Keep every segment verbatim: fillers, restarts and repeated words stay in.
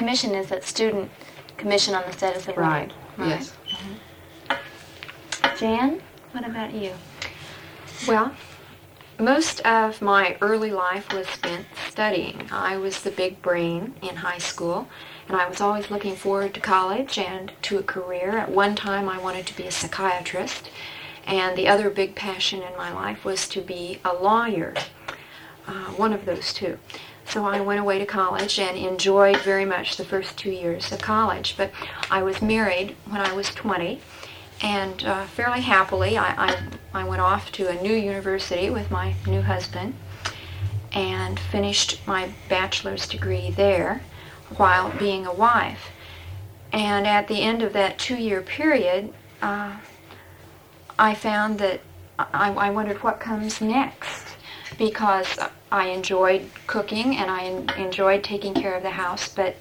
commission is that student commission on the status of Right, right. yes. Mm-hmm. Jan, what about you? Well, most of my early life was spent studying. I was the big brain in high school, and I was always looking forward to college and to a career. At one time, I wanted to be a psychiatrist, and the other big passion in my life was to be a lawyer, uh, one of those two. So I went away to college and enjoyed very much the first two years of college. But I was married when I was twenty, and uh, fairly happily, I, I, I went off to a new university with my new husband and finished my bachelor's degree there while being a wife. And at the end of that two-year period, uh, I found that I, I wondered what comes next, because I enjoyed cooking and I en- enjoyed taking care of the house, but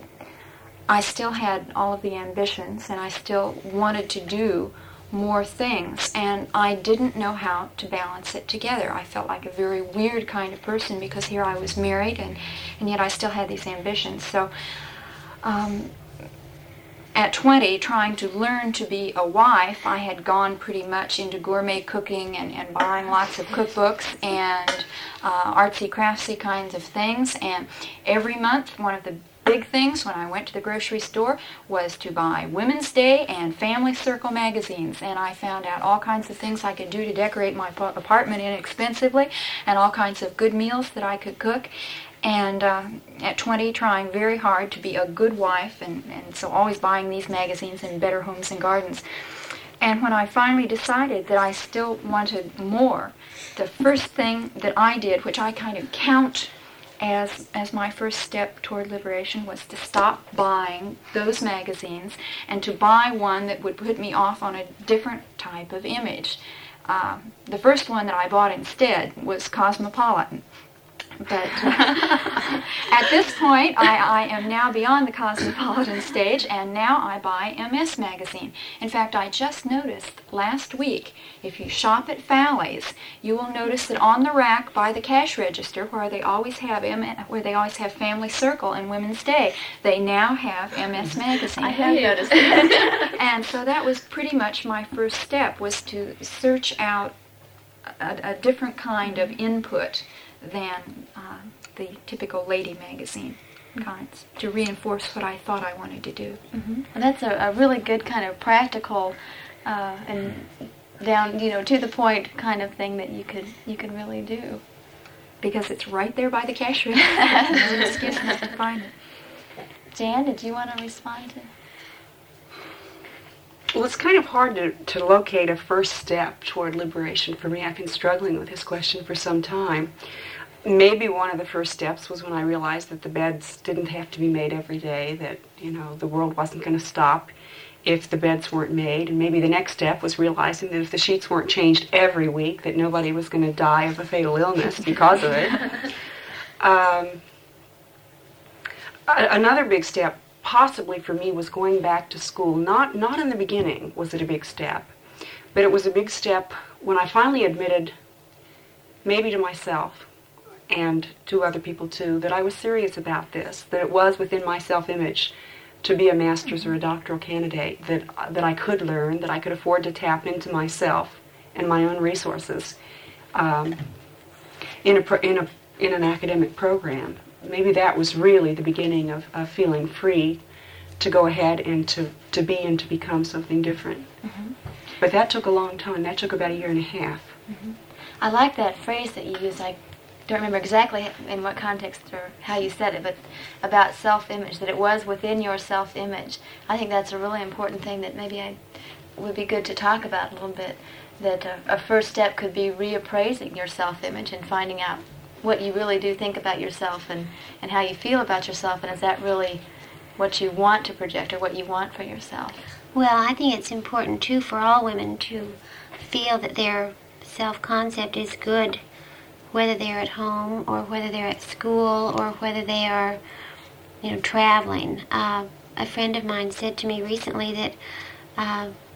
I still had all of the ambitions and I still wanted to do more things, and I didn't know how to balance it together. I felt like a very weird kind of person because here I was married and, and yet I still had these ambitions. So um, at twenty, trying to learn to be a wife, I had gone pretty much into gourmet cooking and, and buying lots of cookbooks and uh, artsy craftsy kinds of things, and every month one of the big things when I went to the grocery store was to buy Women's Day and Family Circle magazines, and I found out all kinds of things I could do to decorate my apartment inexpensively and all kinds of good meals that I could cook. And uh, at twenty, trying very hard to be a good wife, and, and so always buying these magazines and Better Homes and Gardens. And when I finally decided that I still wanted more, the first thing that I did, which I kind of count as as my first step toward liberation, was to stop buying those magazines and to buy one that would put me off on a different type of image. Uh, the first one that I bought instead was Cosmopolitan. But uh, at this point, I, I am now beyond the Cosmopolitan stage, and now I buy M S Magazine. In fact, I just noticed last week, if you shop at Fally's, you will notice that on the rack by the cash register, where they always have M- where they always have Family Circle and Women's Day, they now have M S Magazine. I have noticed that. And so that was pretty much my first step, was to search out a, a different kind of input than uh, the typical lady magazine kinds, to reinforce what I thought I wanted to do. Mm-hmm. And that's a, a really good kind of practical uh, and down, you know, to the point kind of thing that you could you could really do. Because it's right there by the cash register. No excuse not to find it. Jan, did you want to respond to? Well, it's kind of hard to, to locate a first step toward liberation for me. I've been struggling with this question for some time. Maybe one of the first steps was when I realized that the beds didn't have to be made every day, that, you know, the world wasn't going to stop if the beds weren't made. And maybe the next step was realizing that if the sheets weren't changed every week, that nobody was going to die of a fatal illness because of it. Um, a- another big step possibly for me was going back to school. Not not in the beginning was it a big step, but it was a big step when I finally admitted, maybe to myself and to other people too, that I was serious about this, that it was within my self-image to be a master's or a doctoral candidate, that that I could learn, that I could afford to tap into myself and my own resources um, in a pro- in a in an academic program. Maybe that was really the beginning of, of feeling free to go ahead and to, to be and to become something different. Mm-hmm. But that took a long time. That took about a year and a half. Mm-hmm. I like that phrase that you used. I don't remember exactly in what context or how you said it, but about self-image, that it was within your self-image. I think that's a really important thing that maybe I would be good to talk about a little bit, that a, a first step could be reappraising your self-image and finding out what you really do think about yourself and, and how you feel about yourself, and is that really what you want to project or what you want for yourself? Well, I think it's important, too, for all women to feel that their self-concept is good, whether they're at home or whether they're at school or whether they are, you know, traveling. Uh, a friend of mine said to me recently that uh,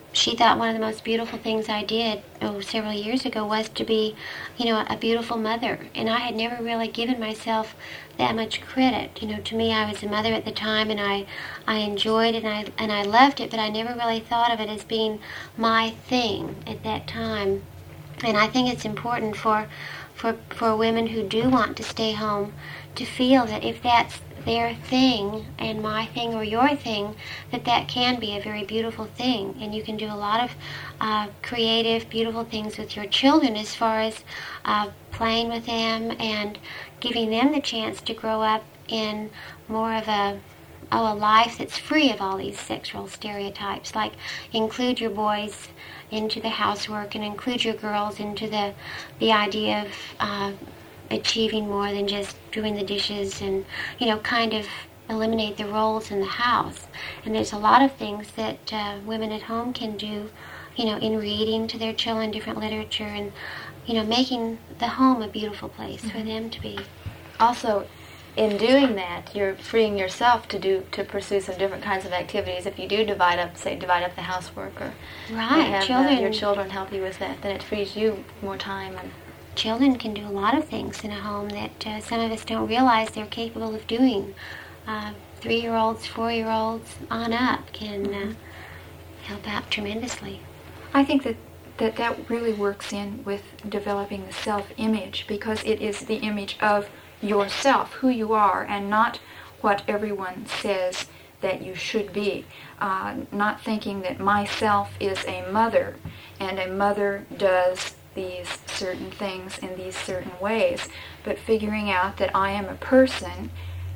she thought one of the most beautiful things I did oh, several years ago was to be, you know, a beautiful mother. And I had never really given myself that much credit. You know, to me, I was a mother at the time, and I, I enjoyed it, and I, and I loved it, but I never really thought of it as being my thing at that time. And I think it's important for, for, for women who do want to stay home to feel that if that's their thing and my thing or your thing, that that can be a very beautiful thing, and you can do a lot of uh, creative, beautiful things with your children as far as uh, playing with them and giving them the chance to grow up in more of a oh, a life that's free of all these sexual stereotypes. Like, include your boys into the housework and include your girls into the the idea of uh, achieving more than just doing the dishes, and, you know, kind of eliminate the roles in the house. And there's a lot of things that uh, women at home can do, you know, in reading to their children different literature and, you know, making the home a beautiful place mm-hmm. for them to be. Also, in doing that, you're freeing yourself to do to pursue some different kinds of activities. If you do divide up, say, divide up the housework, or right, have children, uh, your children help you with that, then it frees you more time. And children can do a lot of things in a home that uh, some of us don't realize they're capable of doing. Uh, three-year-olds, four-year-olds on up can uh, help out tremendously. I think that, that that really works in with developing the self-image, because it is the image of yourself, who you are, and not what everyone says that you should be. Uh, not thinking that myself is a mother, and a mother does these certain things in these certain ways, but figuring out that I am a person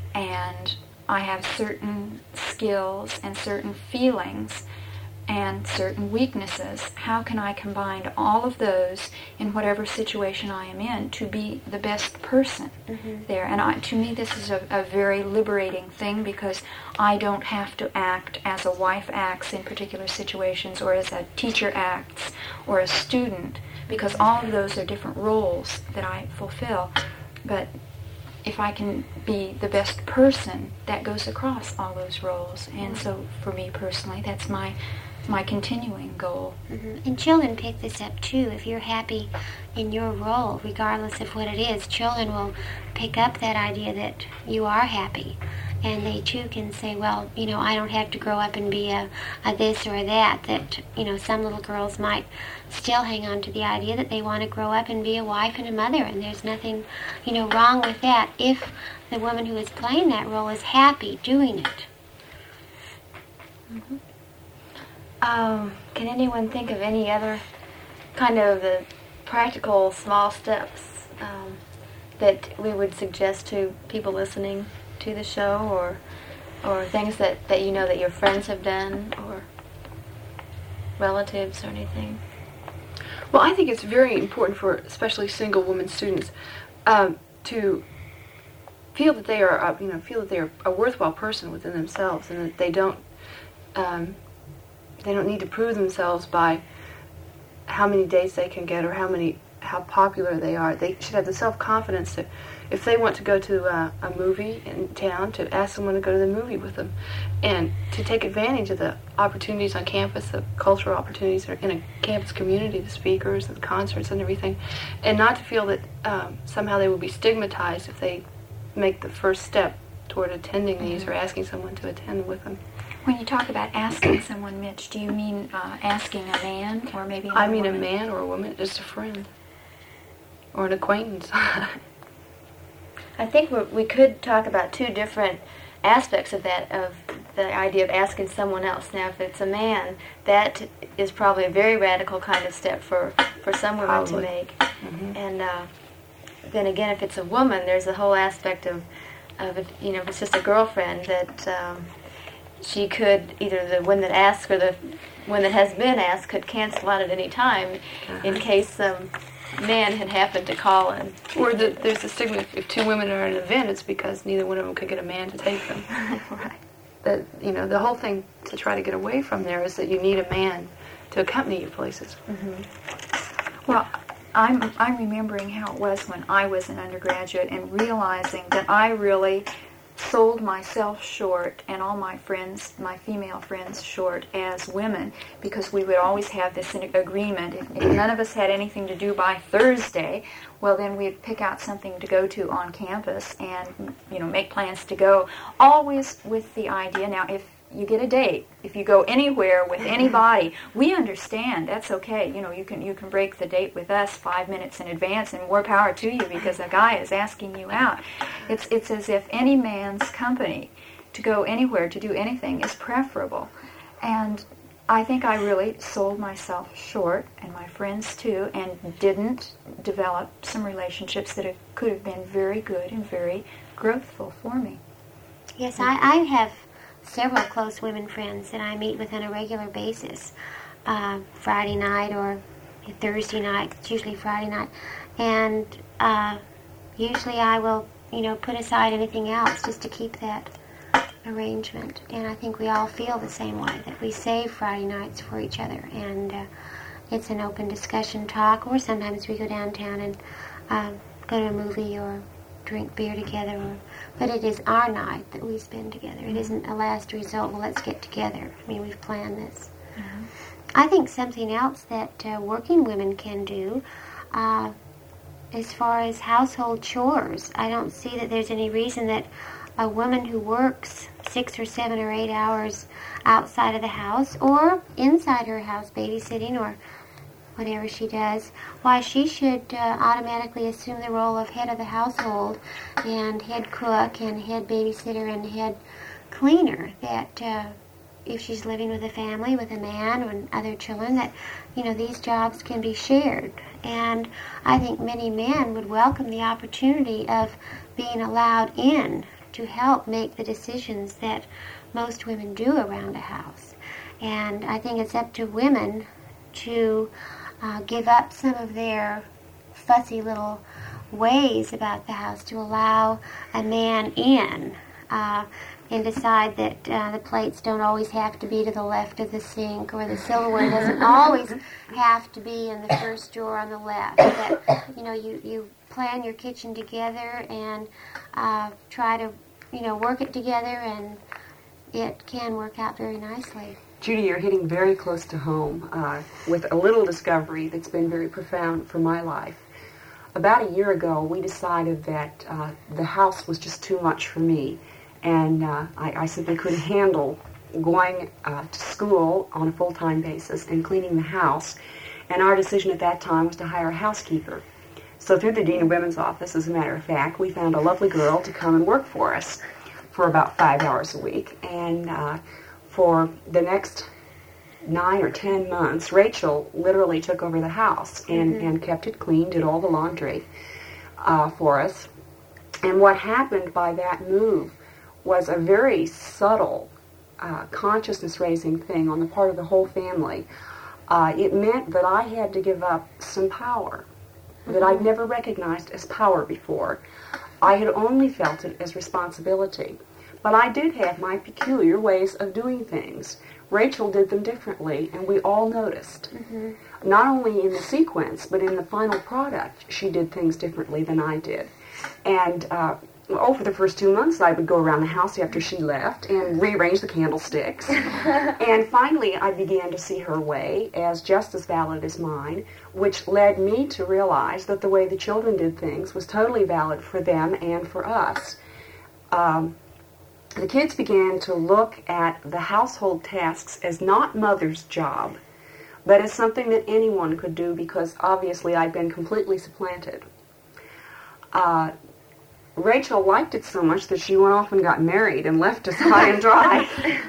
and I have certain skills and certain feelings and certain weaknesses. How can I combine all of those in whatever situation I am in to be the best person mm-hmm. there? And I, to me, this is a, a very liberating thing, because I don't have to act as a wife acts in particular situations, or as a teacher acts, or a student, because all of those are different roles that I fulfill. But if I can be the best person, that goes across all those roles. And so for me personally, that's my my continuing goal. Mm-hmm. And children pick this up too. If you're happy in your role, regardless of what it is, children will pick up that idea that you are happy. And they too can say, well, you know, I don't have to grow up and be a, a this or a that. That, you know, some little girls might still hang on to the idea that they want to grow up and be a wife and a mother. And there's nothing, you know, wrong with that if the woman who is playing that role is happy doing it. Mm-hmm. Um, can anyone think of any other kind of the practical small steps um, that we would suggest to people listening to the show, or or things that, that you know that your friends have done, or relatives or anything? Well, I think it's very important for especially single women students um, to feel that they are, uh, you know, feel that they are a worthwhile person within themselves, and that they don't um, they don't need to prove themselves by how many dates they can get or how many how popular they are. They should have the self-confidence that if they want to go to uh, a movie in town, to ask someone to go to the movie with them, and to take advantage of the opportunities on campus, the cultural opportunities that are in a campus community, the speakers and the concerts and everything, and not to feel that um, somehow they will be stigmatized if they make the first step toward attending these mm-hmm. or asking someone to attend with them. When you talk about asking someone, Mitch, do you mean uh, asking a man or maybe a I mean woman? a man or a woman, just a friend or an acquaintance. I think we're, we could talk about two different aspects of that, of the idea of asking someone else. Now, if it's a man, that is probably a very radical kind of step for, for some women Probably. to make. Mm-hmm. And uh, then again, if it's a woman, there's the whole aspect of, of if, you know, if it's just a girlfriend, that um, she could, either the one that asks or the one that has been asked could cancel out at any time uh-huh. in case some man had happened to call in. Or the, there's the stigma, if, if two women are at an event, it's because neither one of them could get a man to take them. Right. That, you know, the whole thing to try to get away from there is that you need a man to accompany you places. Mm-hmm. Well, I'm I'm remembering how it was when I was an undergraduate and realizing that I really sold myself short and all my friends, my female friends, short as women, because we would always have this agreement. If, if none of us had anything to do by Thursday, well, then we'd pick out something to go to on campus and, you know, make plans to go, always with the idea. Now, if you get a date, if you go anywhere with anybody, we understand. That's okay. You know, you can you can break the date with us five minutes in advance, and more power to you, because a guy is asking you out. It's it's as if any man's company to go anywhere, to do anything, is preferable. And I think I really sold myself short, and my friends too, and didn't develop some relationships that have, could have been very good and very growthful for me. Yes, I, I have several close women friends that I meet with on a regular basis, uh, Friday night or Thursday night. It's usually Friday night, and uh, usually I will, you know, put aside anything else just to keep that arrangement. And I think we all feel the same way, that we save Friday nights for each other, and uh, it's an open discussion, talk, or sometimes we go downtown and uh, go to a movie or drink beer together, or, but it is our night that we spend together. It isn't a last result, well, let's get together. I mean, we've planned this. Mm-hmm. I think something else that uh, working women can do, uh, as far as household chores, I don't see that there's any reason that a woman who works six or seven or eight hours outside of the house or inside her house babysitting or whatever she does, why she should uh, automatically assume the role of head of the household and head cook and head babysitter and head cleaner. That uh, if she's living with a family, with a man and other children, that, you know, these jobs can be shared. And I think many men would welcome the opportunity of being allowed in to help make the decisions that most women do around a house. And I think it's up to women to Uh, give up some of their fussy little ways about the house to allow a man in uh, and decide that uh, the plates don't always have to be to the left of the sink, or the silverware doesn't always have to be in the first drawer on the left. That, you know, you, you plan your kitchen together and uh, try to, you know, work it together, and it can work out very nicely. Judy, you're hitting very close to home uh, with a little discovery that's been very profound for my life. About a year ago, we decided that uh, the house was just too much for me, and uh, I, I simply couldn't handle going uh, to school on a full-time basis and cleaning the house, and our decision at that time was to hire a housekeeper. So through the Dean of Women's Office, as a matter of fact, we found a lovely girl to come and work for us for about five hours a week, and uh, for the next nine or ten months, Rachel literally took over the house and, mm-hmm. and kept it clean, did all the laundry uh, for us. And what happened by that move was a very subtle uh, consciousness-raising thing on the part of the whole family. Uh, it meant that I had to give up some power mm-hmm. that I'd never recognized as power before. I had only felt it as responsibility. But I did have my peculiar ways of doing things. Rachel did them differently, and we all noticed. Mm-hmm. Not only in the sequence, but in the final product, she did things differently than I did. And, uh, oh, for the first two months, I would go around the house after she left and rearrange the candlesticks. And finally, I began to see her way as just as valid as mine, which led me to realize that the way the children did things was totally valid for them and for us. Um, The kids began to look at the household tasks as not mother's job, but as something that anyone could do, because obviously I'd been completely supplanted. Uh, Rachel liked it so much that she went off and got married and left us high and dry.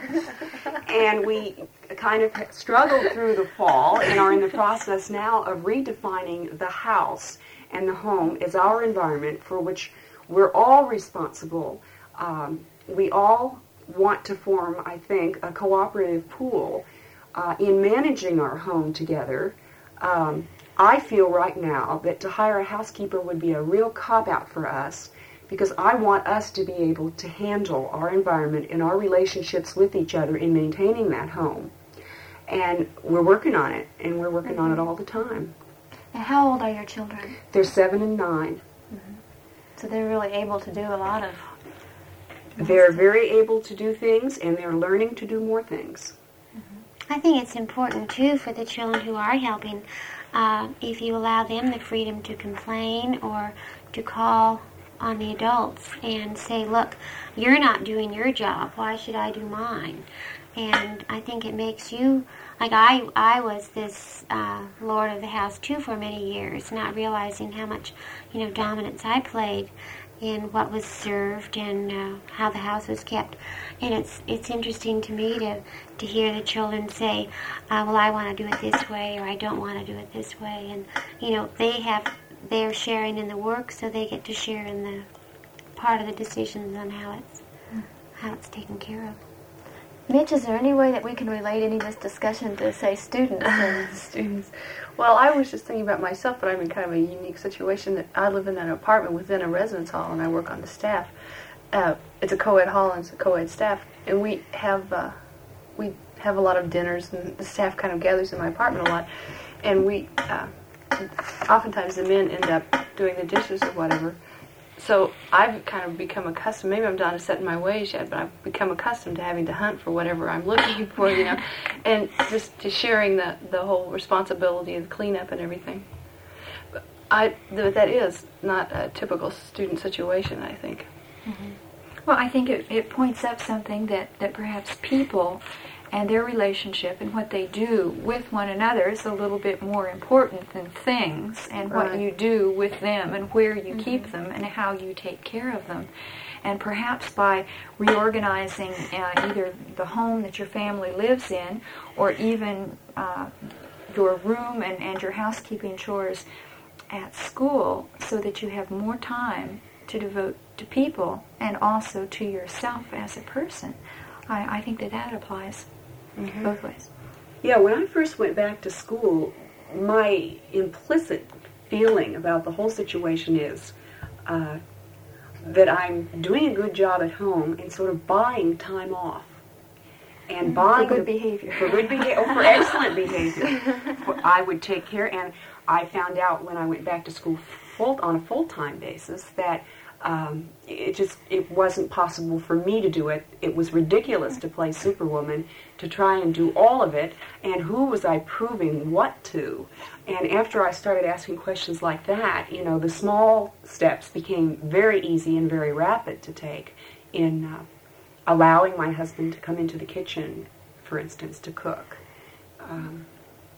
And we kind of struggled through the fall and are in the process now of redefining the house and the home as our environment for which we're all responsible. Um, We all want to form, I think, a cooperative pool uh, in managing our home together. Um, I feel right now that to hire a housekeeper would be a real cop-out for us, because I want us to be able to handle our environment and our relationships with each other in maintaining that home. And we're working on it, and we're working mm-hmm. on it all the time. And how old are your children? They're seven and nine. Mm-hmm. So they're really able to do a lot of They're very able to do things, and they're learning to do more things. I think it's important, too, for the children who are helping, uh, if you allow them the freedom to complain or to call on the adults and say, look, you're not doing your job, why should I do mine? And I think it makes you, like I I was this uh, lord of the house, too, for many years, not realizing how much, you know, dominance I played in what was served and uh, how the house was kept. And it's it's interesting to me to, to hear the children say, uh, well, I want to do it this way, or I don't want to do it this way. And, you know, they have, they're sharing in the work, so they get to share in the part of the decisions on how it's, how it's taken care of. Mitch, is there any way that we can relate any of this discussion to, say, students? And Students. Well, I was just thinking about myself, but I'm in kind of a unique situation that I live in an apartment within a residence hall, and I work on the staff. Uh, it's a co-ed hall, and it's a co-ed staff, and we have uh, we have a lot of dinners, and the staff kind of gathers in my apartment a lot, and we uh, oftentimes the men end up doing the dishes or whatever. So I've kind of become accustomed, maybe I'm not set in my ways yet, but I've become accustomed to having to hunt for whatever I'm looking for, you know, and just to sharing the, the whole responsibility of the cleanup and everything. But I, that is not a typical student situation, I think. Mm-hmm. Well, I think it, it points up something that, that perhaps people and their relationship and what they do with one another is a little bit more important than things, and Right. what you do with them and where you Mm-hmm. keep them and how you take care of them. And perhaps by reorganizing uh, either the home that your family lives in, or even uh, your room and, and your housekeeping chores at school, so that you have more time to devote to people and also to yourself as a person. I, I think that that applies Mm-hmm. both ways. Yeah, when I first went back to school, my implicit feeling about the whole situation is uh, that I'm doing a good job at home and sort of buying time off. And buying For good the- behavior. For good behavior, oh, for excellent behavior. For- I would take care, and I found out when I went back to school full on a full-time basis that um, it just it wasn't possible for me to do it. It was ridiculous to play Superwoman, to try and do all of it, and who was I proving what to? And after I started asking questions like that, you know, the small steps became very easy and very rapid to take in uh, allowing my husband to come into the kitchen, for instance, to cook. Um,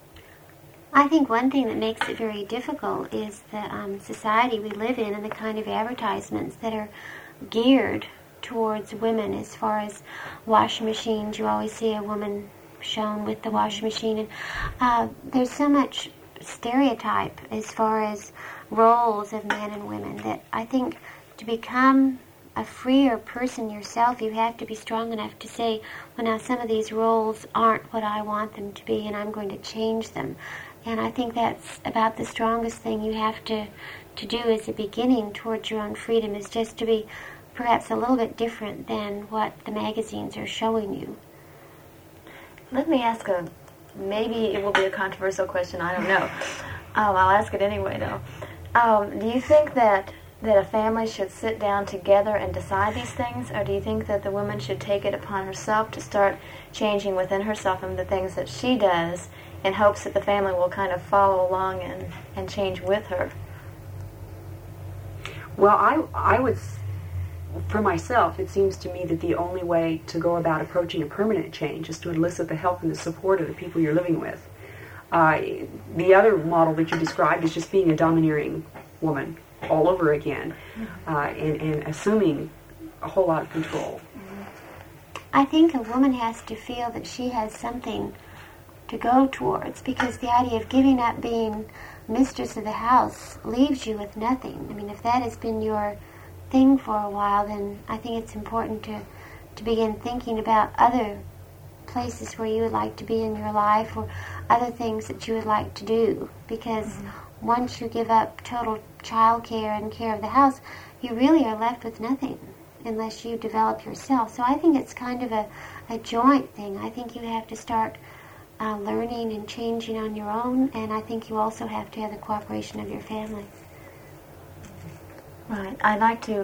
I think one thing that makes it very difficult is the um, society we live in and the kind of advertisements that are geared towards women as far as washing machines. You always see a woman shown with the washing machine. And uh, there's so much stereotype as far as roles of men and women that I think to become a freer person yourself, you have to be strong enough to say, well, now some of these roles aren't what I want them to be, and I'm going to change them. And I think that's about the strongest thing you have to, to do as a beginning towards your own freedom, is just to be perhaps a little bit different than what the magazines are showing you. let me ask a, maybe it will be a controversial question, I don't know. Um, I'll ask it anyway, though. Um, do you think that that a family should sit down together and decide these things, or do you think that the woman should take it upon herself to start changing within herself and the things that she does in hopes that the family will kind of follow along and, and change with her? Well, I, I would, for myself, it seems to me that the only way to go about approaching a permanent change is to enlist the help and the support of the people you're living with. Uh, the other model that you described is just being a domineering woman all over again, uh, and, and assuming a whole lot of control. I think a woman has to feel that she has something to go towards, because the idea of giving up being mistress of the house leaves you with nothing. I mean, if that has been your thing for a while, then I think it's important to, to begin thinking about other places where you would like to be in your life, or other things that you would like to do, because mm-hmm. once you give up total child care and care of the house, you really are left with nothing unless you develop yourself. So I think it's kind of a, a joint thing. I think you have to start uh, learning and changing on your own, and I think you also have to have the cooperation of your family. Right. I'd like to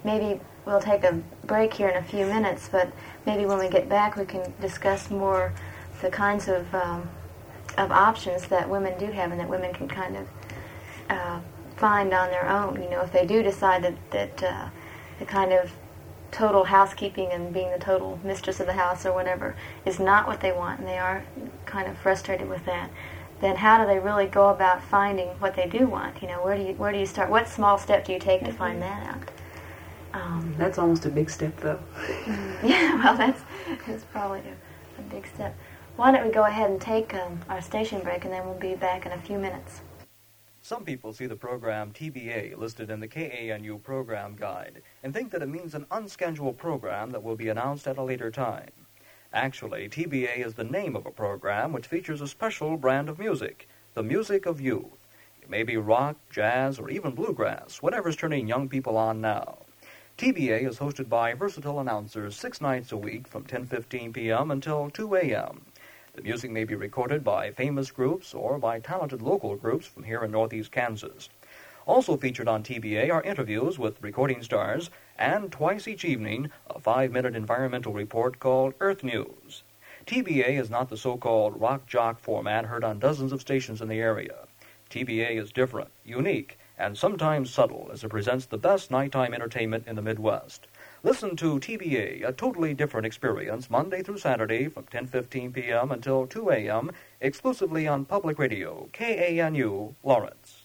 maybe we'll take a break here in a few minutes, but maybe when we get back we can discuss more the kinds of um, of options that women do have and that women can kind of uh, find on their own. You know, if they do decide that, that uh, the kind of total housekeeping and being the total mistress of the house or whatever is not what they want, and they are kind of frustrated with that, then how do they really go about finding what they do want? You know, where do you where do you start? What small step do you take to find that out? Um, That's almost a big step, though. yeah, well, that's that's probably a, a big step. Why don't we go ahead and take um, our station break, and then we'll be back in a few minutes. Some people see the program T B A listed in the K A N U program guide and think that it means an unscheduled program that will be announced at a later time. Actually, T B A is the name of a program which features a special brand of music, the music of youth. It may be rock, jazz, or even bluegrass, whatever's turning young people on now. T B A is hosted by versatile announcers six nights a week from ten fifteen p.m. until two a.m. The music may be recorded by famous groups or by talented local groups from here in northeast Kansas. Also featured on T B A are interviews with recording stars and, twice each evening, a five-minute environmental report called Earth News. T B A is not the so-called rock jock format heard on dozens of stations in the area. T B A is different, unique, and sometimes subtle as it presents the best nighttime entertainment in the Midwest. Listen to T B A, a totally different experience, Monday through Saturday from ten fifteen p.m. until two a.m., exclusively on Public Radio, K A N U, Lawrence.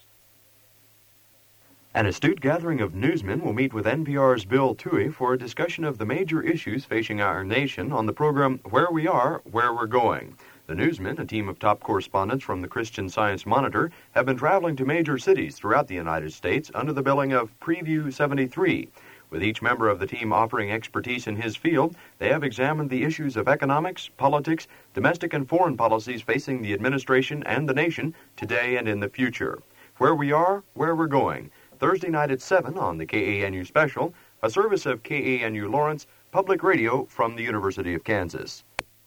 An astute gathering of newsmen will meet with N P R's Bill Toohey for a discussion of the major issues facing our nation on the program Where We Are, Where We're Going. The newsmen, a team of top correspondents from the Christian Science Monitor, have been traveling to major cities throughout the United States under the billing of Preview seventy-three. With each member of the team offering expertise in his field, they have examined the issues of economics, politics, domestic and foreign policies facing the administration and the nation today and in the future. Where We Are, Where We're Going. Thursday night at seven on the K A N U Special, a service of K A N U Lawrence, Public Radio from the University of Kansas.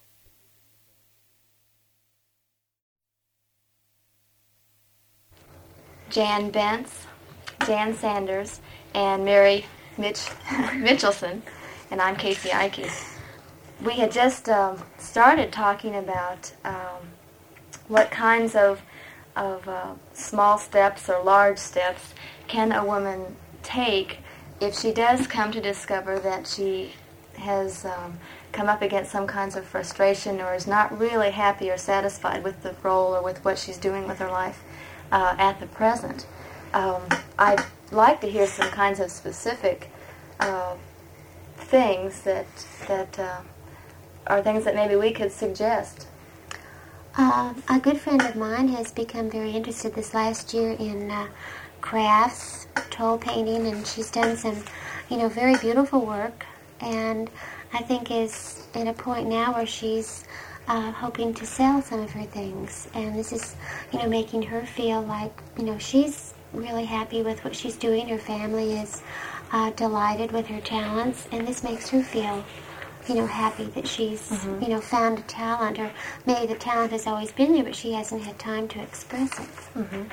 Jan Bentz, Jan Sanders, and Mary Mitch Mitchelson, and I'm Casey Ike. We had just um, started talking about um, what kinds of of uh, small steps or large steps can a woman take if she does come to discover that she has um, come up against some kinds of frustration or is not really happy or satisfied with the role or with what she's doing with her life uh, at the present. Um, I'd like to hear some kinds of specific uh, things that that uh, are things that maybe we could suggest. Uh, a good friend of mine has become very interested this last year in uh, crafts, toll painting, and she's done some, you know, very beautiful work. And I think is at a point now where she's uh, hoping to sell some of her things. And this is, you know, making her feel like, you know, she's really happy with what she's doing. Her family is uh, delighted with her talents, and this makes her feel, you know, happy that she's, mm-hmm. you know, found a talent, or maybe the talent has always been there, but she hasn't had time to express it. Mm-hmm.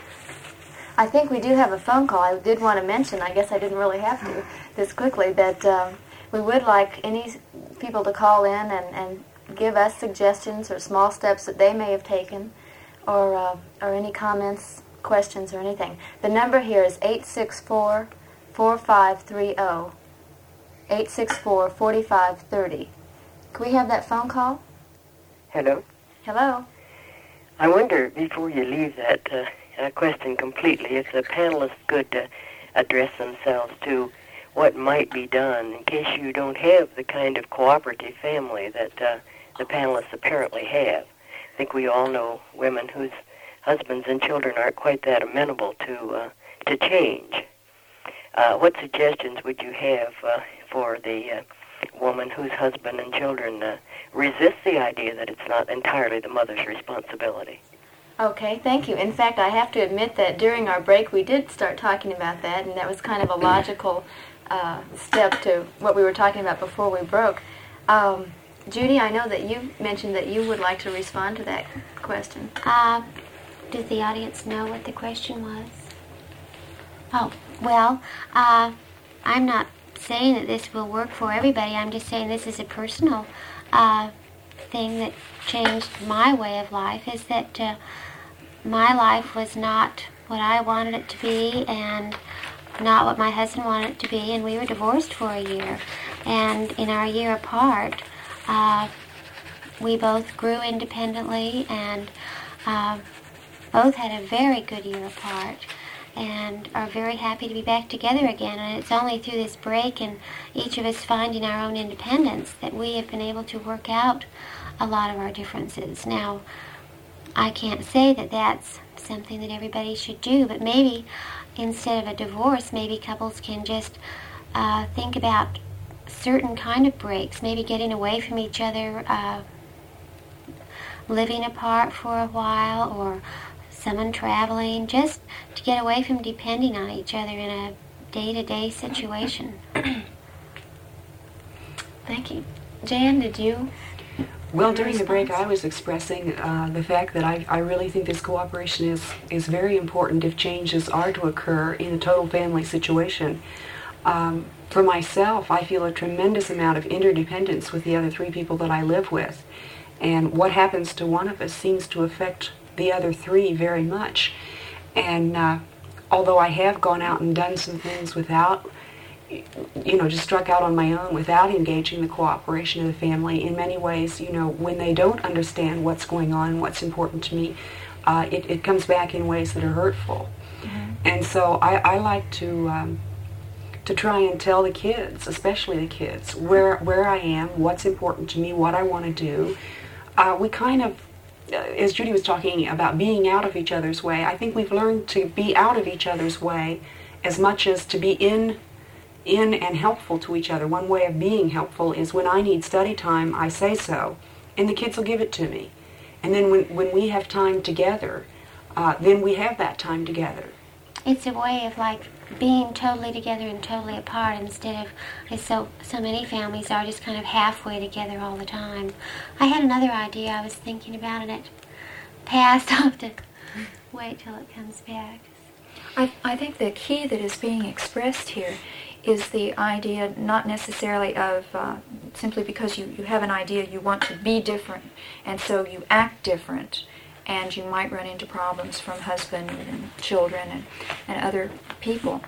I think we do have a phone call. I did want to mention, I guess I didn't really have to this quickly, that um, we would like any people to call in and, and give us suggestions or small steps that they may have taken, or uh, or any comments, questions, or anything. The number here is eight six four, four five three zero. eight six four, four five three zero. Can we have that phone call? Hello. Hello. I wonder, before you leave that uh, uh, question completely, if the panelists could uh, address themselves to what might be done in case you don't have the kind of cooperative family that uh, the panelists apparently have. I think we all know women whose husbands and children aren't quite that amenable to uh, to change. Uh, what suggestions would you have uh, for the uh, woman whose husband and children uh, resist the idea that it's not entirely the mother's responsibility? Okay, thank you. In fact, I have to admit that during our break we did start talking about that, and that was kind of a logical uh, step to what we were talking about before we broke. Um, Judy, I know that you mentioned that you would like to respond to that question. Uh, does the audience know what the question was? Oh, well, uh, I'm not saying that this will work for everybody. I'm just saying this is a personal uh, thing that changed my way of life, is that uh, my life was not what I wanted it to be and not what my husband wanted it to be, and we were divorced for a year. And in our year apart, uh, we both grew independently and uh, both had a very good year apart and are very happy to be back together again. And it's only through this break and each of us finding our own independence that we have been able to work out a lot of our differences. Now, I can't say that that's something that everybody should do, but maybe instead of a divorce, maybe couples can just uh, think about certain kind of breaks, maybe getting away from each other, uh, living apart for a while, or someone traveling, just to get away from depending on each other in a day-to-day situation. Thank you. Jan, did you? Well, during the break, I was expressing uh, the fact that I, I really think this cooperation is, is very important if changes are to occur in a total family situation. Um, for myself, I feel a tremendous amount of interdependence with the other three people that I live with. And what happens to one of us seems to affect the other three very much. And uh, although I have gone out and done some things without, you know, just struck out on my own without engaging the cooperation of the family, in many ways, you know, when they don't understand what's going on, what's important to me, uh, it, it comes back in ways that are hurtful. Mm-hmm. And so I, I like to um, to try and tell the kids, especially the kids, where where I am, what's important to me, what I want to do. Uh, we kind of, uh, as Judy was talking about being out of each other's way, I think we've learned to be out of each other's way as much as to be in in and helpful to each other. One way of being helpful is when I need study time, I say so, and the kids will give it to me. And then when, when we have time together, uh, then we have that time together. It's a way of like being totally together and totally apart instead of, as so, so many families are, just kind of halfway together all the time. I had another idea I was thinking about, and it passed. I'll have to wait till it comes back. I, I think the key that is being expressed here is the idea not necessarily of uh, simply because you, you have an idea you want to be different, and so you act different, and you might run into problems from husband and children and, and other people.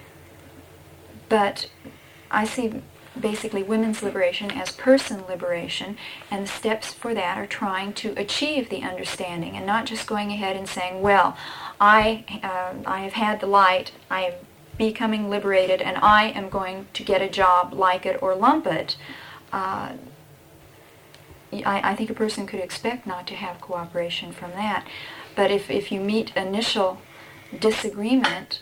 But I see basically women's liberation as person liberation, and the steps for that are trying to achieve the understanding and not just going ahead and saying, well, I, uh, I have had the light, I am becoming liberated, and I am going to get a job, like it or lump it. Uh, I, I think a person could expect not to have cooperation from that. But if, if you meet initial disagreement,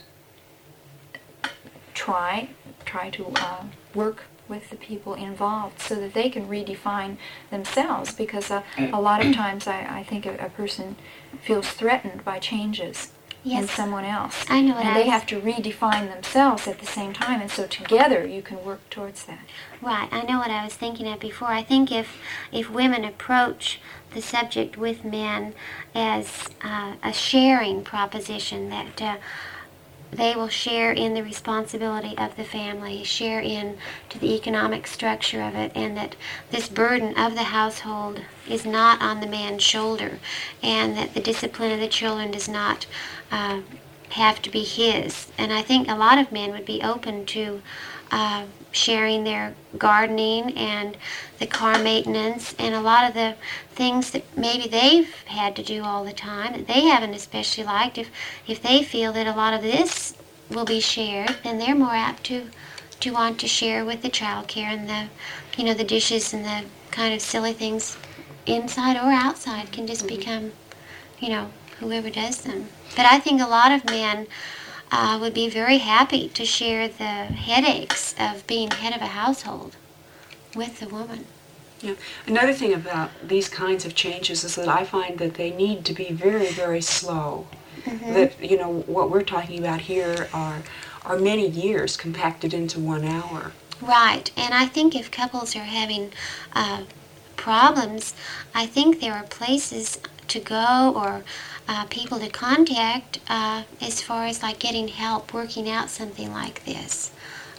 try, try to uh, work with the people involved so that they can redefine themselves, because uh, a lot of times I, I think a, a person feels threatened by changes yes. in someone else. I know what and I they was... have to redefine themselves at the same time, and so together you can work towards that. Right, I know what I was thinking of before. I think if, if women approach the subject with men as uh, a sharing proposition, that uh, they will share in the responsibility of the family, share in to the economic structure of it, and that this burden of the household is not on the man's shoulder, and that the discipline of the children does not uh, have to be his. And I think a lot of men would be open to uh, sharing their gardening and the car maintenance and a lot of the things that maybe they've had to do all the time that they haven't especially liked. If if they feel that a lot of this will be shared, then they're more apt to to want to share with the child care and the, you know, the dishes and the kind of silly things inside or outside can just become, you know, whoever does them. But I think a lot of men Uh, would be very happy to share the headaches of being head of a household with the woman. Yeah. Another thing about these kinds of changes is that I find that they need to be very, very slow. Mm-hmm. That, you know, what we're talking about here are are many years compacted into one hour. Right, and I think if couples are having uh, problems, I think there are places to go or uh, people to contact uh, as far as like getting help working out something like this.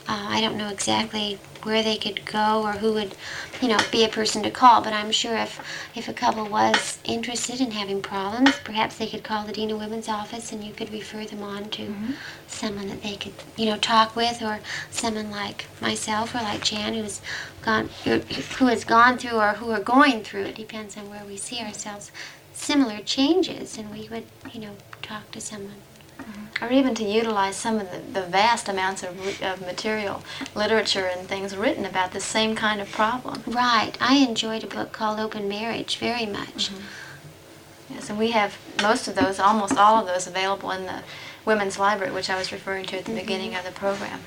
Uh, I don't know exactly where they could go or who would, you know, be a person to call, but I'm sure if, if a couple was interested in having problems, perhaps they could call the Dean of Women's office and you could refer them on to mm-hmm. someone that they could, you know, talk with, or someone like myself or like Jan who's gone, who, who has gone through or who are going through, it depends on where we see ourselves, similar changes, and we would, you know, talk to someone. Mm-hmm. Or even to utilize some of the, the vast amounts of, of material, literature and things written about the same kind of problem. Right. I enjoyed a book called Open Marriage very much. Mm-hmm. Yes, and we have most of those, almost all of those, available in the Women's Library, which I was referring to at the mm-hmm. beginning of the program.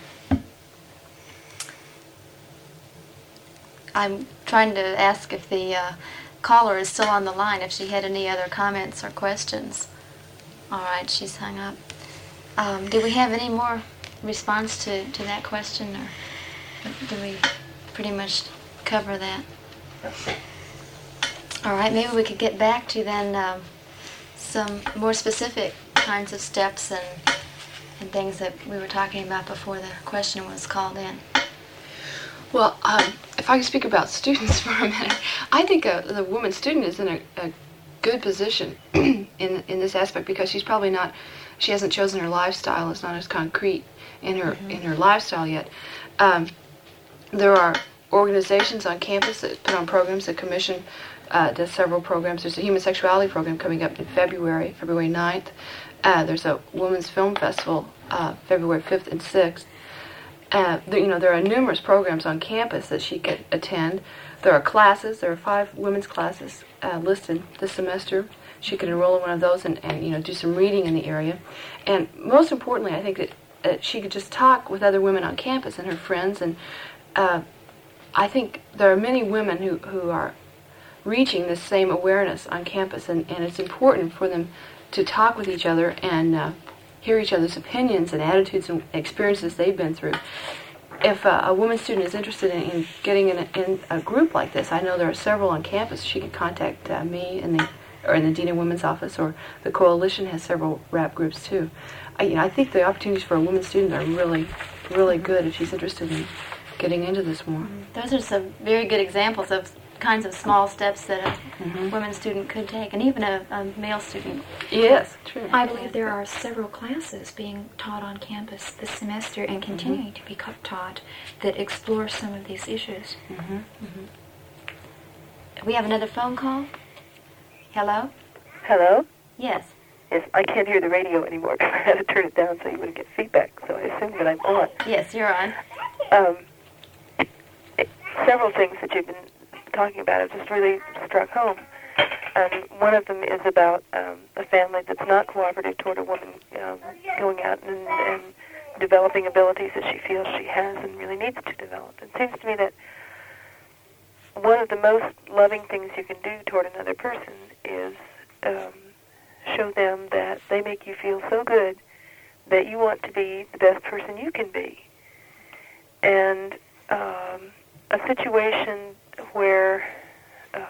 I'm trying to ask if the uh, caller is still on the line, if she had any other comments or questions. All right, she's hung up. Um, do we have any more response to, to that question, or do we pretty much cover that? All right, maybe we could get back to then um, some more specific kinds of steps and, and things that we were talking about before the question was called in. Well, um, if I can speak about students for a minute, I think uh, the woman student is in a, a good position in in this aspect because she's probably not, she hasn't chosen her lifestyle. It's not as concrete in her mm-hmm. in her lifestyle yet. Um, there are organizations on campus that put on programs. The commission uh, does several programs. There's a human sexuality program coming up in February, February ninth. Uh, there's a women's film festival uh, February fifth and sixth. Uh, there, you know, there are numerous programs on campus that she could attend. There are classes. There are five women's classes uh, listed this semester. She could enroll in one of those and, and you know do some reading in the area. And most importantly, I think that uh, she could just talk with other women on campus and her friends. And uh, I think there are many women who, who are reaching this same awareness on campus, and, and it's important for them to talk with each other and uh, hear each other's opinions and attitudes and experiences they've been through. If uh, a woman student is interested in, in getting in a, in a group like this, I know there are several on campus. She could contact uh, me in the or in the Dean of Women's office, or the coalition has several rap groups too. I, you know, I think the opportunities for a woman student are really, really good if she's interested in getting into this more. Those are some very good examples of kinds of small steps that a mm-hmm. women student could take, and even a, a male student. Yes, true. I believe there are several classes being taught on campus this semester and continuing mm-hmm. to be taught that explore some of these issues. Mm-hmm. Mm-hmm. We have another phone call. Hello? Hello? Yes. Yes, I can't hear the radio anymore because I had to turn it down so you wouldn't get feedback, so I assume that I'm on. Yes, you're on. Um, it, several things that you've been talking about have just really struck home. And one of them is about um, a family that's not cooperative toward a woman um, going out and, and developing abilities that she feels she has and really needs to develop. It seems to me that one of the most loving things you can do toward another person is um, show them that they make you feel so good that you want to be the best person you can be. And um, a situation where uh,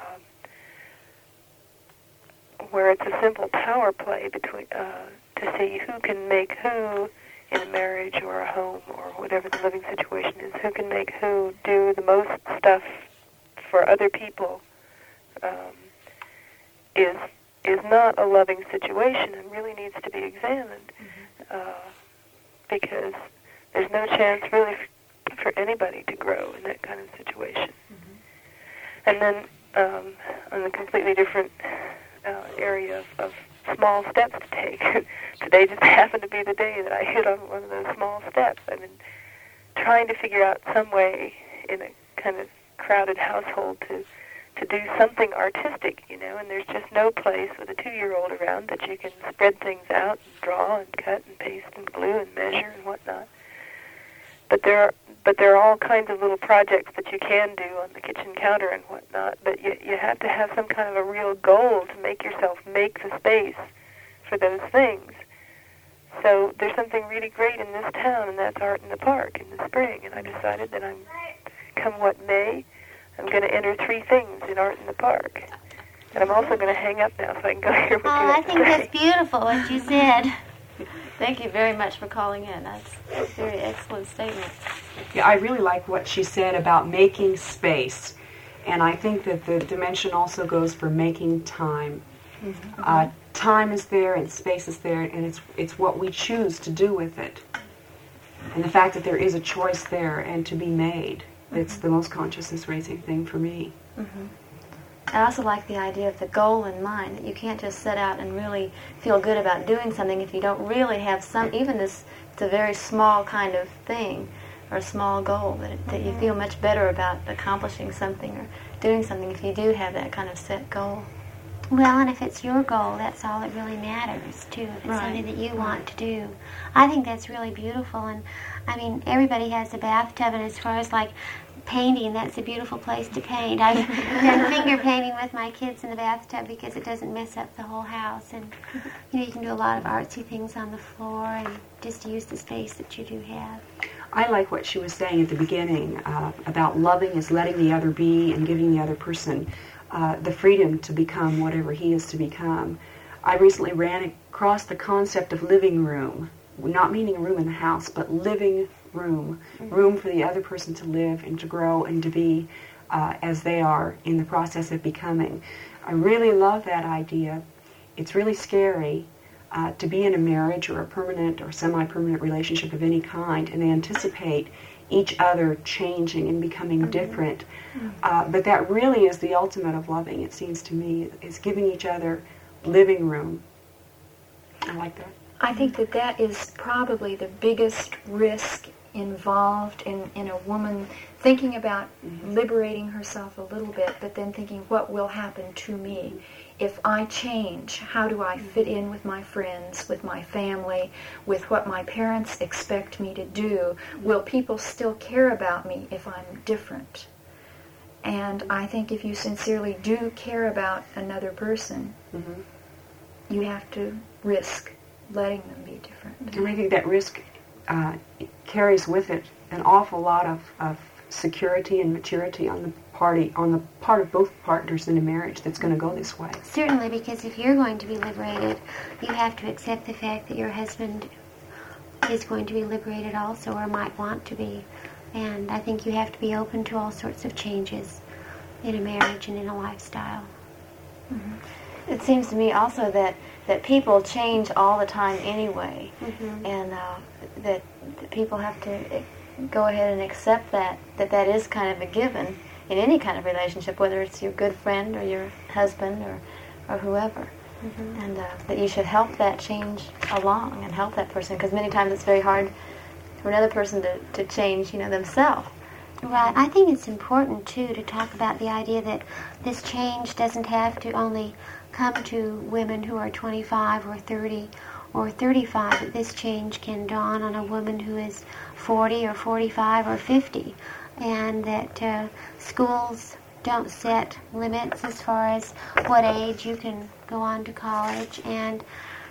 where it's a simple power play between uh, to see who can make who in a marriage or a home or whatever the living situation is, who can make who do the most stuff for other people um, is is not a loving situation and really needs to be examined mm-hmm. uh, because there's no chance really f- for anybody to grow in that kind of situation. Mm-hmm. And then um, on a completely different uh, area of, of small steps to take, today just happened to be the day that I hit on one of those small steps. I've been trying to figure out some way in a kind of crowded household to to do something artistic, you know, and there's just no place with a two-year-old around that you can spread things out and draw and cut and paste and glue and measure and whatnot. But there are, but there are all kinds of little projects that you can do on the kitchen counter and whatnot, but you, you have to have some kind of a real goal to make yourself make the space for those things. So there's something really great in this town, and that's Art in the Park in the spring, and I decided that I'm, come what may, I'm going to enter three things in Art in the Park. And I'm also going to hang up now so I can go hear what oh, you have I to think say. That's beautiful, what you said. Thank you very much for calling in. That's a very excellent statement. Yeah, I really like what she said about making space. And I think that the dimension also goes for making time. Mm-hmm. Uh, time is there and space is there, and it's it's what we choose to do with it. And the fact that there is a choice there and to be made, it's mm-hmm. the most consciousness-raising thing for me. Mm-hmm. I also like the idea of the goal in mind, that you can't just set out and really feel good about doing something if you don't really have some, even this, it's a very small kind of thing, or a small goal, that, it, that you feel much better about accomplishing something or doing something if you do have that kind of set goal. Well, and if it's your goal, that's all that really matters, too. If it's right. something that you want to do. I think that's really beautiful. And, I mean, everybody has a bathtub, and as far as, like, painting, that's a beautiful place to paint. I've done finger painting with my kids in the bathtub because it doesn't mess up the whole house. And, you know, you can do a lot of artsy things on the floor and just use the space that you do have. I like what she was saying at the beginning uh, about loving is letting the other be and giving the other person Uh, the freedom to become whatever he is to become. I recently ran across the concept of living room, not meaning a room in the house, but living room, mm-hmm. room for the other person to live and to grow and to be uh, as they are in the process of becoming. I really love that idea. It's really scary uh, to be in a marriage or a permanent or semi-permanent relationship of any kind and anticipate each other changing and becoming mm-hmm. different. Mm-hmm. Uh, but that really is the ultimate of loving, it seems to me, is giving each other living room. I like that. I think that that is probably the biggest risk involved in, in a woman thinking about mm-hmm. liberating herself a little bit, but then thinking, what will happen to me? If I change, how do I fit in with my friends, with my family, with what my parents expect me to do? Will people still care about me if I'm different? And I think if you sincerely do care about another person, mm-hmm. you have to risk letting them be different. And I think that risk uh, carries with it an awful lot of, of security and maturity on the party, on the part of both partners in a marriage that's going to go this way. Certainly, because if you're going to be liberated, you have to accept the fact that your husband is going to be liberated also, or might want to be. And I think you have to be open to all sorts of changes in a marriage and in a lifestyle. Mm-hmm. It seems to me also that, that people change all the time anyway, mm-hmm. and uh, that, that people have to go ahead and accept that, that that is kind of a given in any kind of relationship, whether it's your good friend or your husband or, or whoever. Mm-hmm. And uh, that you should help that change along and help that person, because many times it's very hard for another person to, to change, you know, themselves. Right. I think it's important, too, to talk about the idea that this change doesn't have to only come to women who are twenty-five or thirty or thirty-five, that this change can dawn on a woman who is forty or forty-five or fifty, and that uh, schools don't set limits as far as what age you can go on to college, and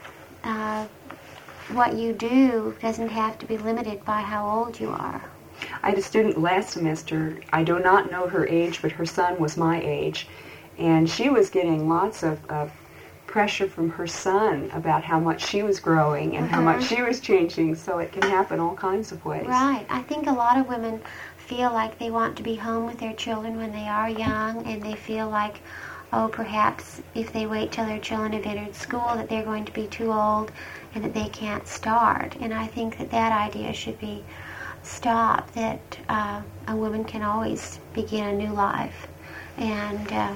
uh, what you do doesn't have to be limited by how old you are. I had a student last semester, I do not know her age, but her son was my age, and she was getting lots of, of pressure from her son about how much she was growing and mm-hmm. how much she was changing, so it can happen all kinds of ways. Right. I think a lot of women feel like they want to be home with their children when they are young, and they feel like, oh, perhaps if they wait till their children have entered school that they're going to be too old and that they can't start. And I think that that idea should be stopped, that uh, a woman can always begin a new life and uh,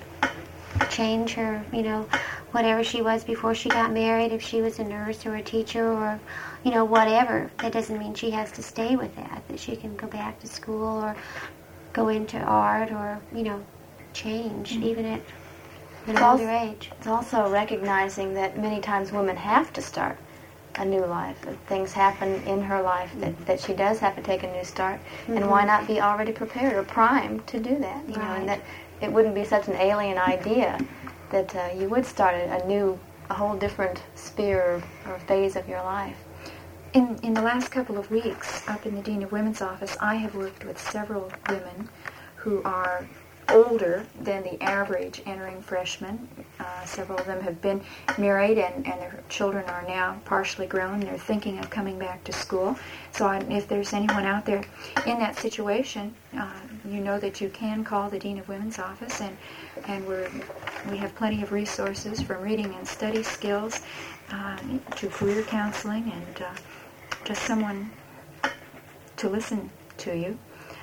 change her, you know, whatever she was before she got married, if she was a nurse or a teacher or, you know, whatever. That doesn't mean she has to stay with that, that she can go back to school or go into art or, you know, change, mm-hmm. even at an older age. It's also recognizing that many times women have to start a new life, that things happen in her life that, mm-hmm. that she does have to take a new start, mm-hmm. and why not be already prepared or primed to do that, you right. know, and that it wouldn't be such an alien idea that uh, you would start a, a new, a whole different sphere or, or phase of your life. In, in the last couple of weeks, up in the Dean of Women's office, I have worked with several women who are older than the average entering freshmen. Uh, several of them have been married, and, and their children are now partially grown, and they're thinking of coming back to school. So I, if there's anyone out there in that situation, uh, you know that you can call the Dean of Women's office, and, and we're, we have plenty of resources from reading and study skills uh, to career counseling, and uh, just someone to listen to you.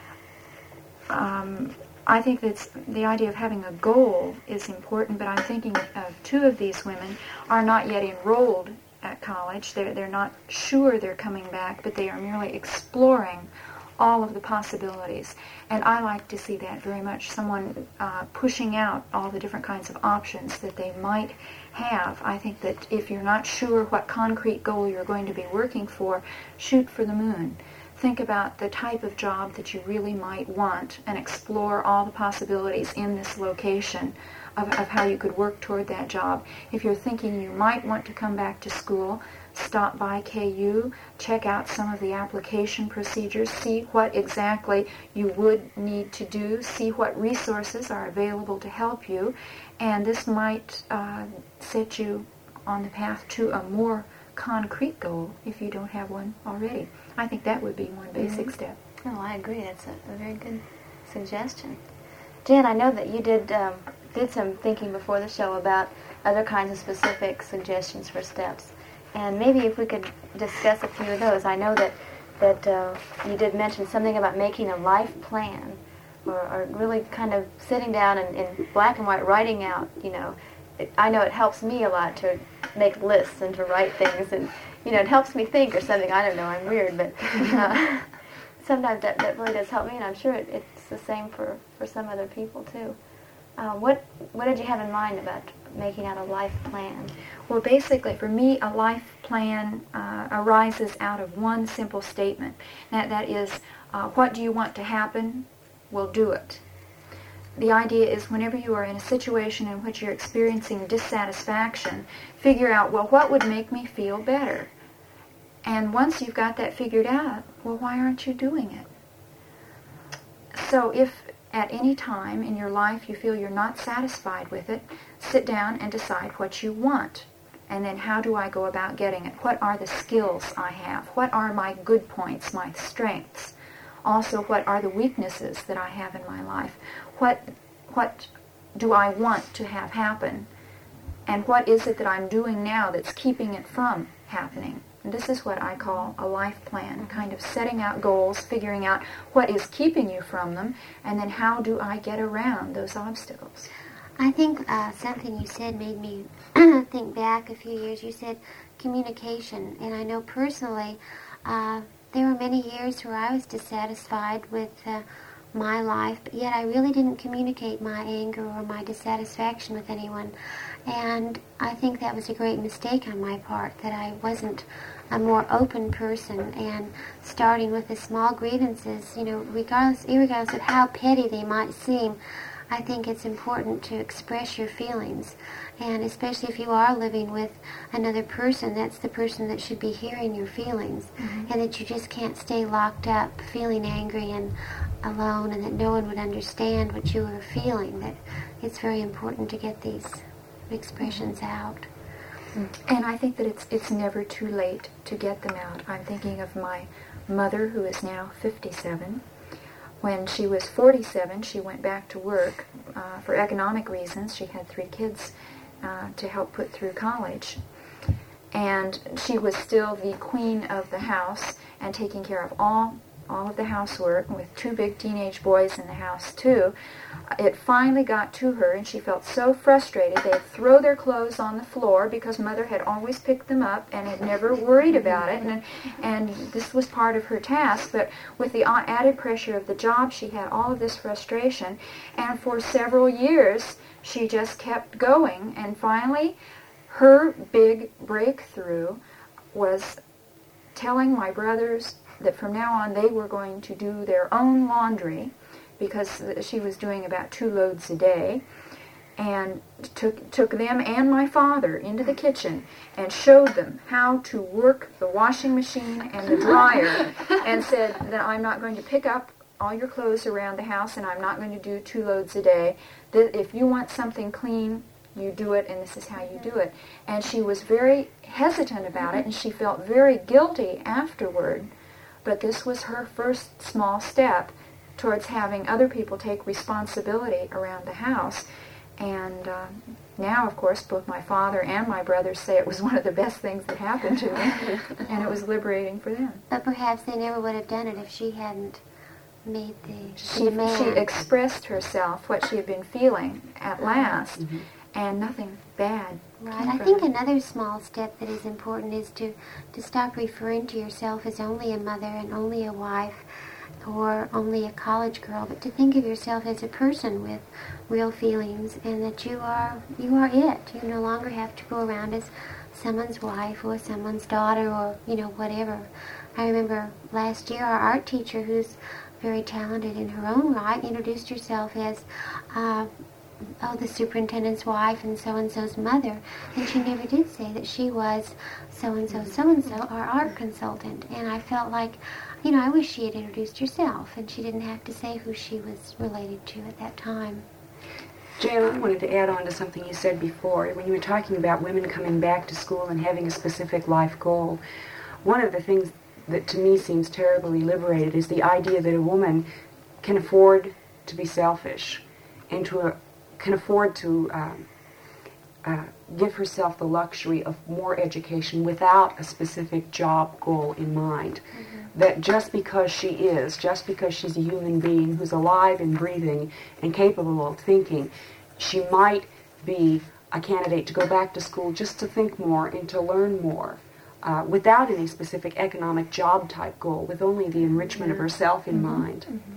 Um, I think that the idea of having a goal is important, but I'm thinking of two of these women are not yet enrolled at college. They're, they're not sure they're coming back, but they are merely exploring all of the possibilities. And I like to see that very much, someone uh, pushing out all the different kinds of options that they might have. I think that if you're not sure what concrete goal you're going to be working for, shoot for the moon. Think about the type of job that you really might want and explore all the possibilities in this location of, of how you could work toward that job. If you're thinking you might want to come back to school, stop by K U, check out some of the application procedures, see what exactly you would need to do, see what resources are available to help you, and this might uh, set you on the path to a more concrete goal if you don't have one already. I think that would be one basic mm-hmm. step. No, I agree. That's a, a very good suggestion. Jan, I know that you did um, did some thinking before the show about other kinds of specific suggestions for steps, and maybe if we could discuss a few of those. I know that that uh, you did mention something about making a life plan, or, or really kind of sitting down and in black and white writing out. You know, it, I know it helps me a lot to make lists and to write things, and you know, it helps me think or something. I don't know, I'm weird, but uh, sometimes that, that really does help me, and I'm sure it, it's the same for, for some other people, too. Uh, what what did you have in mind about making out a life plan? Well, basically, for me, a life plan uh, arises out of one simple statement. That, that is, uh, what do you want to happen? We'll do it. The idea is whenever you are in a situation in which you're experiencing dissatisfaction, figure out, well, what would make me feel better? And once you've got that figured out, well, why aren't you doing it? So if at any time in your life you feel you're not satisfied with it, sit down and decide what you want. And then how do I go about getting it? What are the skills I have? What are my good points, my strengths? Also, what are the weaknesses that I have in my life? What what do I want to have happen? And what is it that I'm doing now that's keeping it from happening? And this is what I call a life plan, kind of setting out goals, figuring out what is keeping you from them, and then how do I get around those obstacles? I think uh, something you said made me think back a few years. You said communication, and I know personally uh, there were many years where I was dissatisfied with uh, my life, but yet I really didn't communicate my anger or my dissatisfaction with anyone. And I think that was a great mistake on my part, that I wasn't a more open person, and starting with the small grievances, you know, regardless, irregardless of how petty they might seem, I think it's important to express your feelings. And especially if you are living with another person, that's the person that should be hearing your feelings. Mm-hmm. And that you just can't stay locked up feeling angry and alone, and that no one would understand what you were feeling. That it's very important to get these expressions mm-hmm. out. And I think that it's it's never too late to get them out. I'm thinking of my mother, who is now fifty-seven. When she was forty-seven, she went back to work uh, for economic reasons. She had three kids uh, to help put through college. And she was still the queen of the house and taking care of all all of the housework, with two big teenage boys in the house too. It finally got to her, and she felt so frustrated. They'd throw their clothes on the floor because Mother had always picked them up and had never worried about it, and and this was part of her task. But with the added pressure of the job, she had all of this frustration, and for several years she just kept going. And finally, her big breakthrough was telling my brothers that from now on they were going to do their own laundry, because she was doing about two loads a day, and took took them and my father into the kitchen and showed them how to work the washing machine and the dryer, and said that I'm not going to pick up all your clothes around the house, and I'm not going to do two loads a day. Th- if you want something clean, you do it, and this is how you do it. And she was very hesitant about it, and she felt very guilty afterward. But this was her first small step towards having other people take responsibility around the house. And uh, now, of course, both my father and my brothers say it was one of the best things that happened to me, and it was liberating for them. But perhaps they never would have done it if she hadn't made the, She, the demand. she expressed herself, what she had been feeling at last, Mm-hmm. and nothing bad Right. came I from think it. another small step that is important is to, to stop referring to yourself as only a mother and only a wife or only a college girl, but to think of yourself as a person with real feelings, and that you are you are it. You no longer have to go around as someone's wife or someone's daughter or, you know, whatever. I remember last year our art teacher, who's very talented in her own right, introduced herself as uh, oh, the superintendent's wife and so-and-so's mother, and she never did say that she was so-and-so, so-and-so, our art consultant. And I felt like, you know, I wish she had introduced herself, and she didn't have to say who she was related to at that time. Jan, I wanted to add on to something you said before. When you were talking about women coming back to school and having a specific life goal, one of the things that to me seems terribly liberated is the idea that a woman can afford to be selfish and to uh, can afford to uh, uh, give herself the luxury of more education without a specific job goal in mind. Mm-hmm. That just because she is, just because she's a human being who's alive and breathing and capable of thinking, she might be a candidate to go back to school just to think more and to learn more, uh, without any specific economic job type goal, with only the enrichment Yeah. of herself in Mm-hmm. mind. Mm-hmm.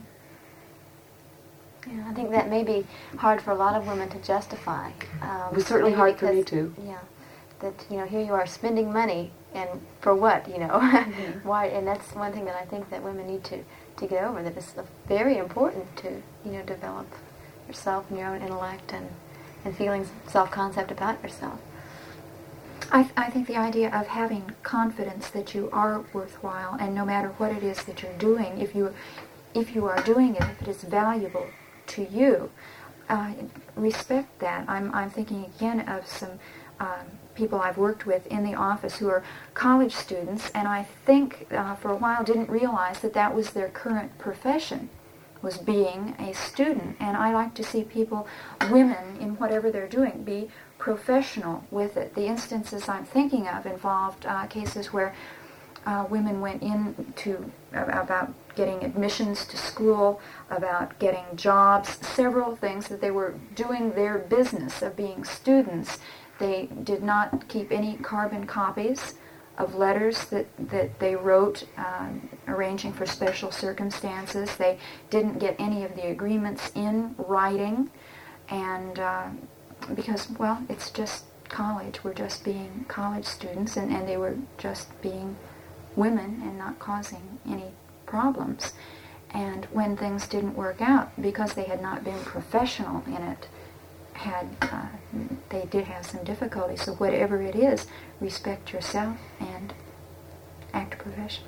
Yeah, I think that may be hard for a lot of women to justify. Um, It was certainly maybe hard for me because, too. Yeah, that you know, here you are spending money, and for what, you know? Mm-hmm. Why? And that's one thing that I think that women need to, to get over. That it's very important to you know develop yourself and your own intellect and and feelings, self-concept about yourself. I, th- I think the idea of having confidence that you are worthwhile, and no matter what it is that you're doing, if you if you are doing it, if it is valuable to you, uh, respect that. I'm I'm thinking again of some um, people I've worked with in the office who are college students, and I think uh, for a while didn't realize that that was their current profession, was being a student. And I like to see people, women, in whatever they're doing, be professional with it. The instances I'm thinking of involved uh, cases where uh, women went in to uh, about getting admissions to school, about getting jobs, several things that they were doing their business of being students. They did not keep any carbon copies of letters that, that they wrote um, arranging for special circumstances. They didn't get any of the agreements in writing, and uh, because, well, it's just college. We're just being college students, and, and they were just being women and not causing any problems. And when things didn't work out, because they had not been professional in it, had uh, they did have some difficulty. So whatever it is, respect yourself and act professional.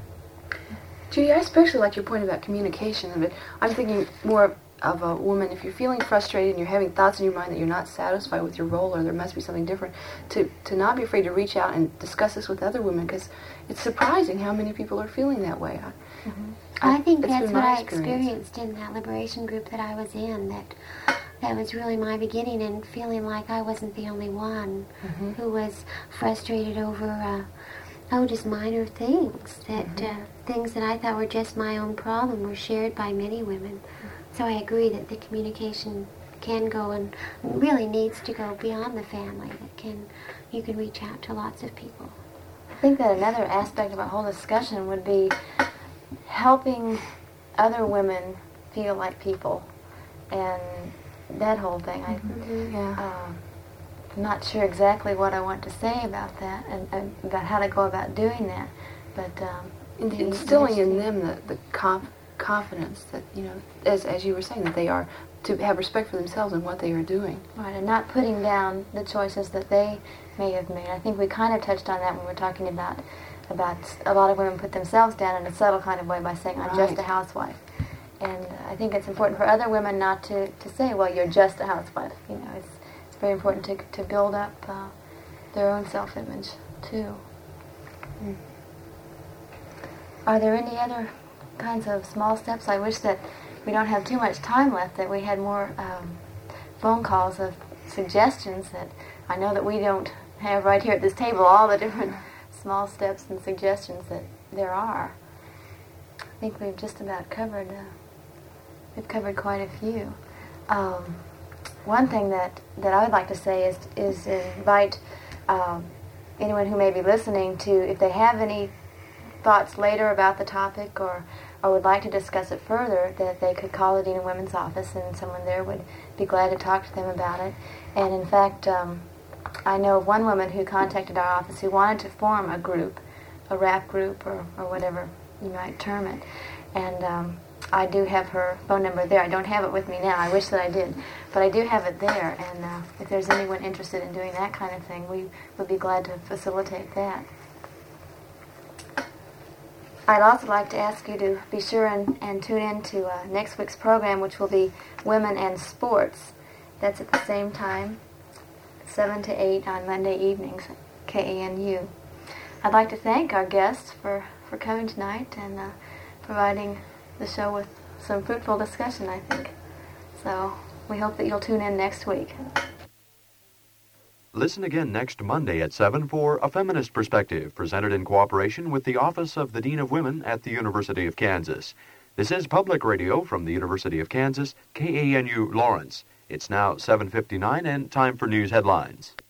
Judy, I especially like your point about communication. But I'm thinking more of a woman, if you're feeling frustrated and you're having thoughts in your mind that you're not satisfied with your role or there must be something different, to, to not be afraid to reach out and discuss this with other women, because it's surprising how many people are feeling that way. I, Mm-hmm. I, I think it's that's been what my I experience. experienced in that liberation group that I was in, that that was really my beginning, and feeling like I wasn't the only one mm-hmm. who was frustrated over, uh, oh, just minor things, that Mm-hmm. uh, things that I thought were just my own problem were shared by many women. So I agree that the communication can go and really needs to go beyond the family. That can, you can reach out to lots of people. I think that another aspect of our whole discussion would be helping other women feel like people, and that whole thing. I, Mm-hmm. Yeah. um, I'm not sure exactly what I want to say about that and, and about how to go about doing that, but um, In- the- instilling in the- them the, the conf- confidence that, you know, as, as you were saying, that they are to have respect for themselves and what they are doing. Right, and not putting down the choices that they may have made. I think we kind of touched on that when we were talking about about a lot of women put themselves down in a subtle kind of way by saying, I'm just Right. a housewife. and I think it's important for other women not to, to say, well, you're just a housewife. You know, it's, it's very important to, to build up uh, their own self-image, too. Mm. Are there any other kinds of small steps? I wish that we don't have too much time left, that we had more um, phone calls of suggestions that I know that we don't have right here at this table, all the different small steps and suggestions that there are. I think we've just about covered, uh, we've covered quite a few. Um, one thing that, that I would like to say is, is invite um, anyone who may be listening to, if they have any thoughts later about the topic or, or would like to discuss it further, that they could call the Dean of Women's office and someone there would be glad to talk to them about it. And in fact, um, I know of one woman who contacted our office who wanted to form a group, a rap group or, or whatever you might term it. And um, I do have her phone number there. I don't have it with me now. I wish that I did. But I do have it there. And uh, if there's anyone interested in doing that kind of thing, we would be glad to facilitate that. I'd also like to ask you to be sure and, and tune in to uh, next week's program, which will be Women and Sports. That's at the same time, seven to eight on Monday evenings at K A N U. I'd like to thank our guests for, for coming tonight and uh, providing the show with some fruitful discussion, I think. So we hope that you'll tune in next week. Listen again next Monday at seven for A Feminist Perspective, presented in cooperation with the Office of the Dean of Women at the University of Kansas. This is Public Radio from the University of Kansas, K A N U Lawrence. It's now seven fifty-nine and time for news headlines.